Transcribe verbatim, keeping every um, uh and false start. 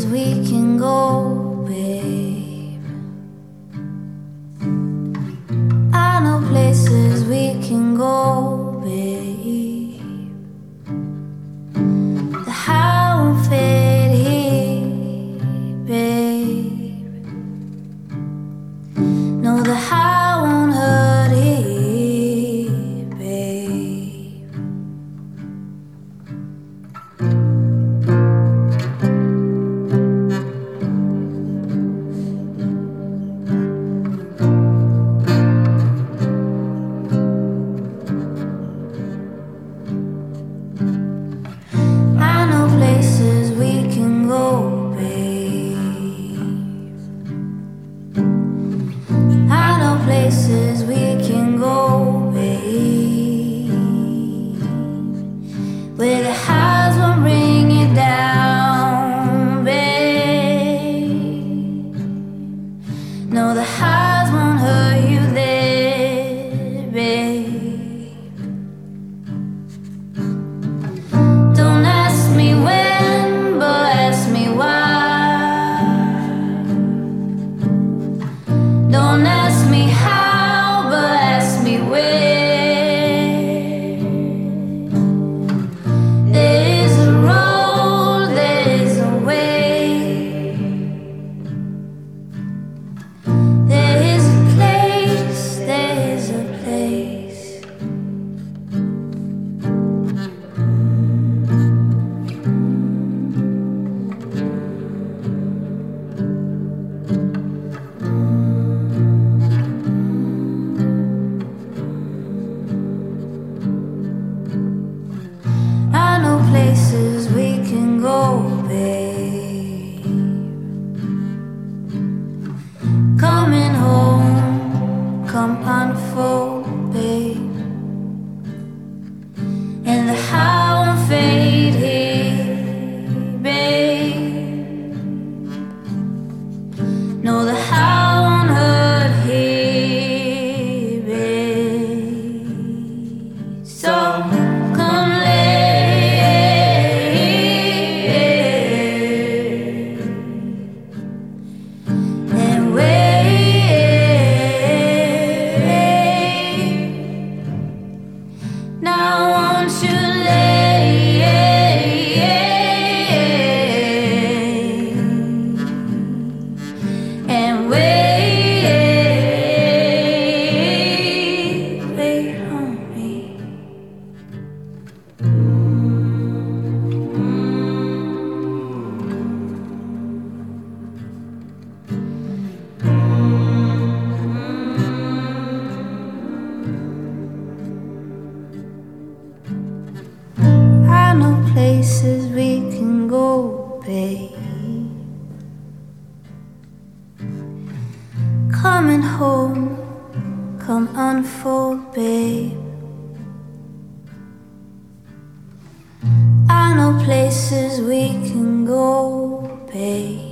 we can go, babe. I know places we can go, babe. The high won't fade here, babe. No, the high won't hurt here, babe. I know places we can go, babe. I know places we can go, babe, where the highs won't bring you down, babe. No, the highs won't hurt you there, babe. Don't ask me when, but ask me why. Don't ask me how, but ask me where. There is a road, there is a way. There is a place, there is a place. I know places we can go, babe. Coming home, come unfold, babe. And the high won't fade here, babe. No, the high won't hurt here, babe. So come lay and wait. Now won't you lay and wait, wait on me. I know places we can go, babe. Coming home, come unfold, babe. I know places we can go, babe.